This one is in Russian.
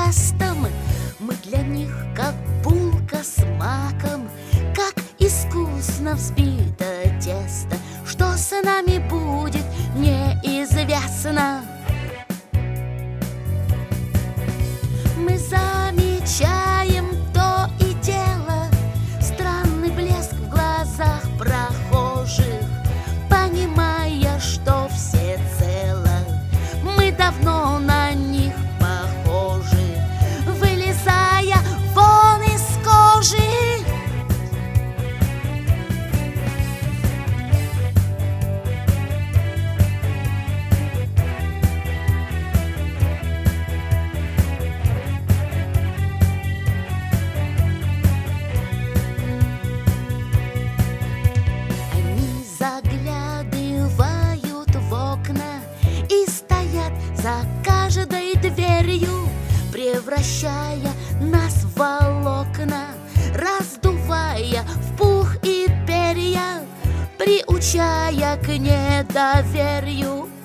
тестом. Мы для них как булка с маком, как искусно взбито тесто. Что с нами будет, неизвестно. Мы замечаем то и дело, странный блеск в глазах прохожих, понимая, что все цело. Мы давно на них похожи, вылезая вон из кожи. Заглядывают в окна и стоят за каждой дверью, превращая нас в волокна, раздувая в пух и перья, приучая к недоверию.